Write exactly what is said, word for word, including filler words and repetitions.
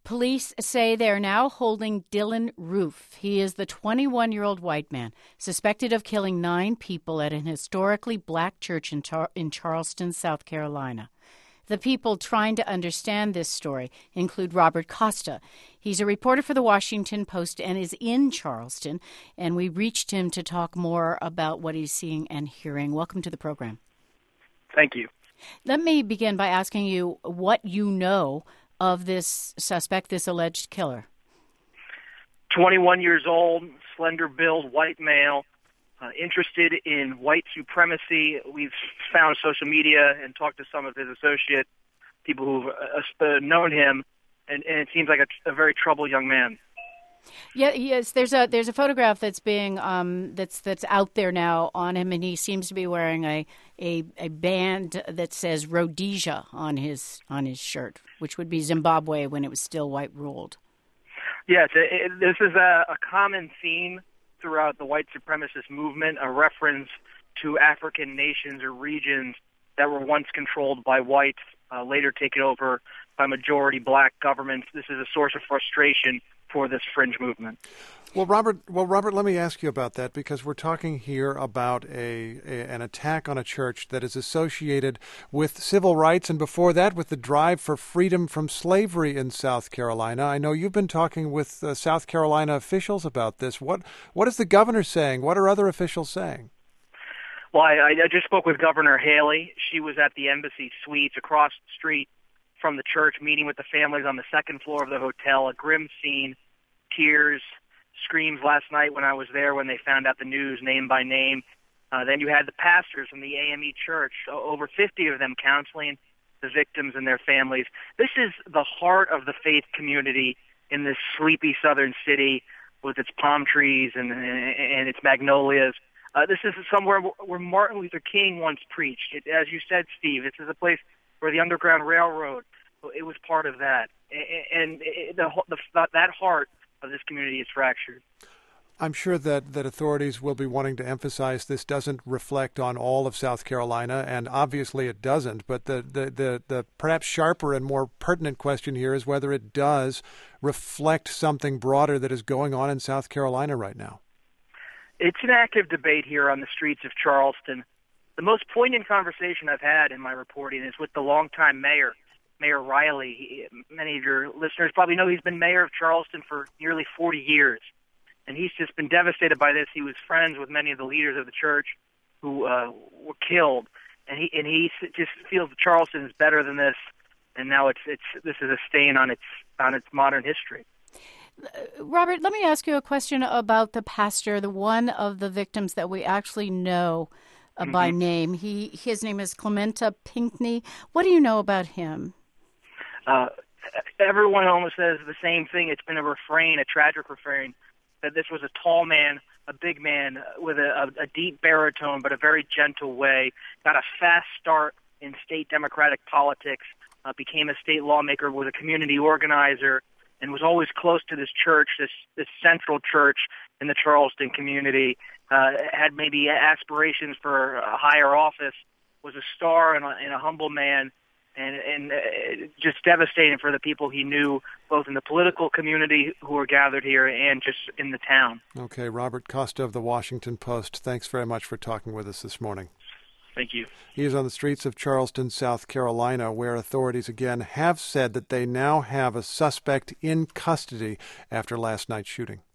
Police say they are now holding Dylan Roof. He is the twenty-one-year-old white man suspected of killing nine people at an historically black church in, Char- in Charleston, South Carolina. The people trying to understand this story include Robert Costa. He's a reporter for the Washington Post and is in Charleston, and we reached him to talk more about what he's seeing and hearing. Welcome to the program. Thank you. Let me begin by asking you what you know of this suspect, this alleged killer. twenty-one years old, slender-build, white male, uh, interested in white supremacy. We've found social media and talked to some of his associates, people who've uh, known him, and, and it seems like a, a very troubled young man. Yeah, yes. There's a there's a photograph that's being um that's that's out there now on him, and he seems to be wearing a a, a band that says Rhodesia on his on his shirt, which would be Zimbabwe when it was still white ruled. Yes, it, it, this is a, a common theme throughout the white supremacist movement, a reference to African nations or regions that were once controlled by whites, uh, later taken over by majority black governments. This is a source of frustration for this fringe movement. Well, Robert, well, Robert, let me ask you about that, because we're talking here about a, a an attack on a church that is associated with civil rights, and before that with the drive for freedom from slavery in South Carolina. I know you've been talking with uh, South Carolina officials about this. What what is the governor saying? What are other officials saying? Well, I, I just spoke with Governor Haley. She was at the Embassy Suites across the street from the church, meeting with the families on the second floor of the hotel. A grim scene, tears, screams last night when I was there when they found out the news name by name. Uh, then you had the pastors from the A M E Church, over fifty of them counseling the victims and their families. This is the heart of the faith community in this sleepy southern city with its palm trees and, and, and its magnolias. Uh, this is somewhere where Martin Luther King once preached. It, as you said, Steve, this is a place where the Underground Railroad, it was part of that. And the, the, that heart of this community is fractured. I'm sure that, that authorities will be wanting to emphasize this doesn't reflect on all of South Carolina, and obviously it doesn't. But the, the, the, the perhaps sharper and more pertinent question here is whether it does reflect something broader that is going on in South Carolina right now. It's an active debate here on the streets of Charleston. The most poignant conversation I've had in my reporting is with the longtime mayor, Mayor Riley. He, many of your listeners probably know he's been mayor of Charleston for nearly forty years, and he's just been devastated by this. He was friends with many of the leaders of the church who uh, were killed, and he and he just feels that Charleston is better than this, and now it's it's this is a stain on its on its modern history. Robert, let me ask you a question about the pastor, the one of the victims that we actually know uh, mm-hmm. by name. He his name is Clementa Pinckney. What do you know about him? Uh, everyone almost says the same thing. It's been a refrain, a tragic refrain, that this was a tall man, a big man with a, a, a deep baritone, but a very gentle way. Got a fast start in state Democratic politics, uh, became a state lawmaker, was a community organizer, and was always close to this church, this this central church in the Charleston community. Uh, had maybe aspirations for a higher office, was a star and a, and a humble man. And, and uh, just devastating for the people he knew, both in the political community who were gathered here and just in the town. Okay, Robert Costa of the Washington Post, thanks very much for talking with us this morning. Thank you. He is on the streets of Charleston, South Carolina, where authorities again have said that they now have a suspect in custody after last night's shooting.